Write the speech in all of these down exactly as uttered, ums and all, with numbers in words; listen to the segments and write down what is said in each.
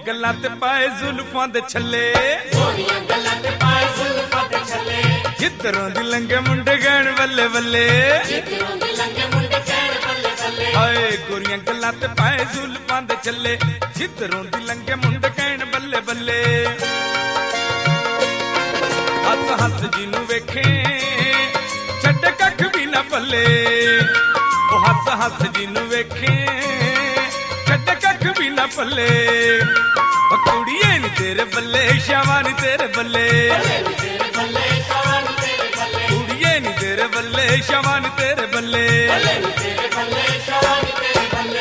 गल्लां ते पाए जुल्फां दे छल्ले गोरियां गल्लां ते पाए जुल्फां दे छल्ले जिधरों दी लंघे मुंडे गैण बल्ले बल्ले जिधरों दी लंघे मुंडे गैण बल्ले बल्ले हाय गोरियां गल्लां ते पाए जुल्फां दे छल्ले जिधरों दी लंघे मुंडे गैण बल्ले बल्ले हस हस जिनू वेखे छड्डे कख भी ना पल्ले ओ हस हस जिनू वेखे छड्डे कख भी ना पल्ले ओ कुड़िए नी तेरे बल्ले शावा नी तेरे बल्ले तेरे बल्ले शावान तेरे बल्ले कुड़िए नी तेरे बल्ले शावा नी तेरे बल्ले तेरे बल्ले शावान तेरे बल्ले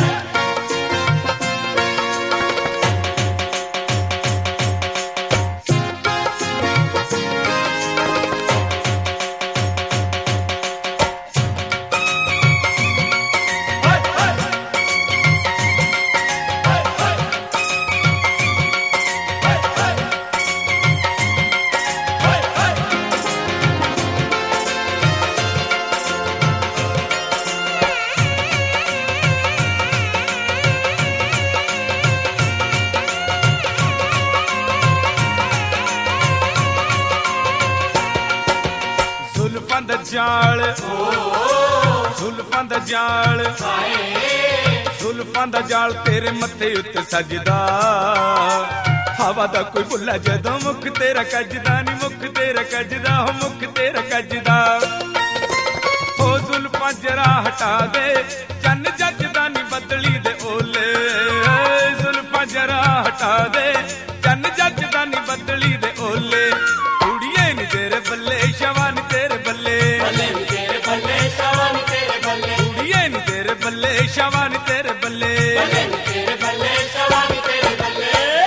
जुल्फां दा जाल जुल्फां दा जाल जुल्फां दा जाल तेरे मत्थे उत्ते सजदा हवा दा कोई बुल्ला जदों मुख तेरा कजदा नी मुख तेरा कजदा हो मुख तेरा कजदा हो जुल्फां जरा हटा दे चन्न जजदा नी बदली दे ओले जुल्फां जरा हटा दे चन्न जजदा नी बदली दे ओले कुड़िए नी तेरे बल्ले शवान तेरे बल्ले तेरे बल्ले शावान तेरे बल्ले कुड़िए नी तेरे बल्ले शवान तेरे बल्ले तेरे बल्ले शावान तेरे बल्ले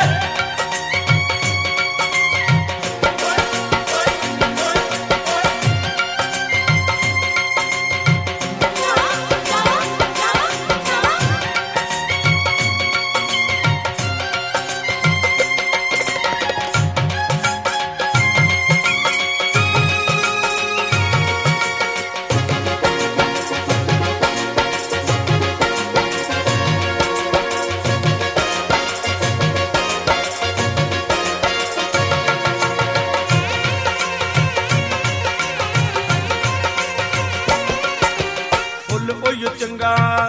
फुल ओयो चंगा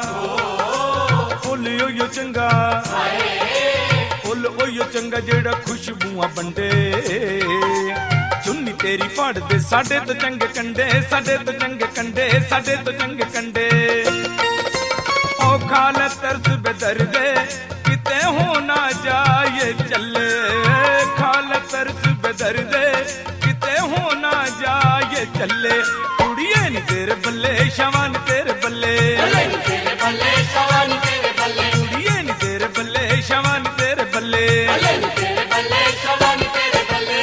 फुल ओयो चंगा फुल ओयो चंगा जेड़ा खुशबूआं बंडे चुन्नी तेरी फाड़ दे साडे तो चंगे कंडे साडे तो चंगे कंडे साडे तो चंगे कंडे ओ खाल तरस बेदर्दे किते हो ना जाए चले खाल तरस बेदर्दे किते हो ना जाए चले कुड़िए नी तेरे बल्ले शवान तेरे बल्ले तेरे बल्ले शावान तेरे बल्ले कुड़िए नी तेरे बल्ले शवान तेरे बल्ले तेरे बल्ले शावान तेरे बल्ले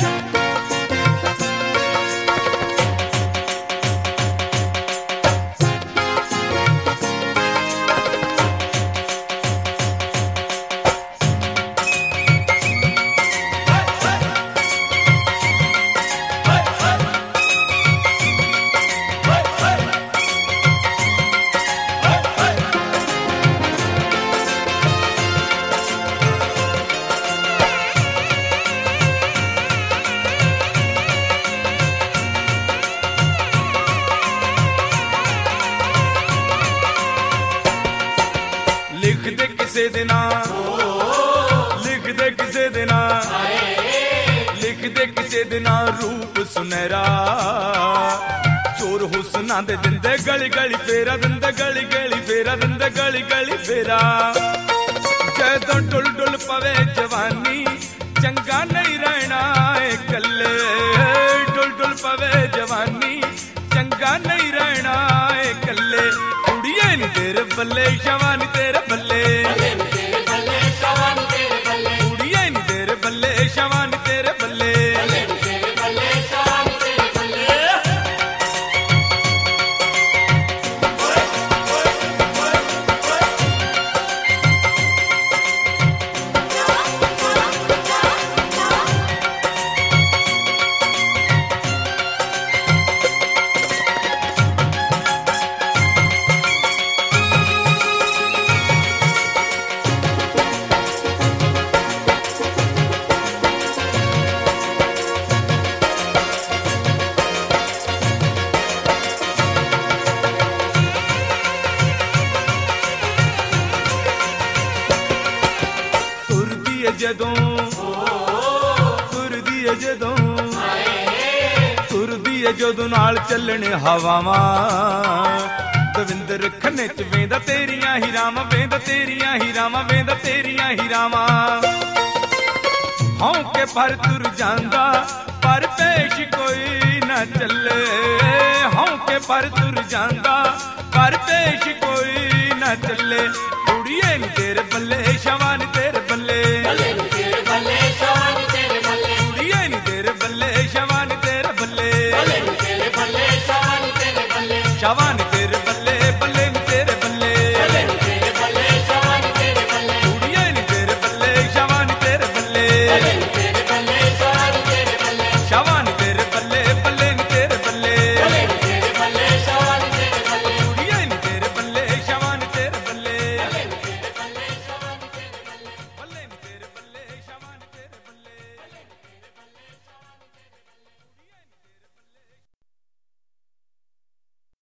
लिख दे किसे दे नाम लिख दे किसे दे नाम लिख दे किसे दे नाम रूप सुनहरा चोर हुस्ना दे दिंदे गली गली फेरा दिंदे गली गली फेरा दिंदे गली गली फेरा जदों टुल टुल पवे जवानी चंगा नहीं रहना ए कल्ले टुल टुल पवे जवानी चंगा नहीं रहना ए कल्ले कुड़िए नी तेरे बल्ले शवान तेरे बल्ले तेरे बल्ले शावान तेरे बल्ले कुड़िए नी तेरे बल्ले शवान तेरे बल्ले तेरे बल्ले शावान तेरे बल्ले ਜਦੋਂ ਨਾਲ ਚੱਲਣ ਹਵਾਵਾਂ ਦਵਿੰਦਰ ਖੰਨੇ ਚ ਵੇਂਦਾ ਤੇਰੀਆਂ ਹੀ ਰਾਵਾਂ ਵੇਂਦਾ ਤੇਰੀਆਂ ਹੀ ਰਾਵਾਂ ਵੇਂਦਾ ਤੇਰੀਆਂ ਹੀ ਰਾਵਾਂ ਹਉ ਕੇ ਪਰ ਤੁਰ ਜਾਂਦਾ ਪਰ ਪੇਸ਼ ਕੋਈ ਨਾ ਚੱਲੇ ਹਉ ਕੇ ਪਰ ਤੁਰ ਜਾਂਦਾ ਪਰ ਪੇਸ਼ ਕੋਈ ਨਾ ਚੱਲੇ ਕੁੜੀਏ ਨੀ ਤੇਰੇ ਬੱਲੇ ਸ਼ਵਾਂ ਨੀ ਤੇਰੇ ਬੱਲੇ ਬੱਲੇ ਨੀ ਤੇਰੇ ਬੱਲੇ ਸ਼ਵਾਂ ਨੀ ਤੇਰੇ ਬੱਲੇ ਕੁੜੀਏ ਨੀ ਤੇਰੇ ਬੱਲੇ ਸ਼ਵਾਂ ਨੀ ਤੇਰੇ ਬੱਲੇ ਬੱਲੇ ਨੀ ਤੇਰੇ ਬੱਲੇ ਸ਼ਵਾਂ ਨੀ ਤੇਰੇ ਬੱਲੇ ਸ਼ਵਾਂ ਨੀ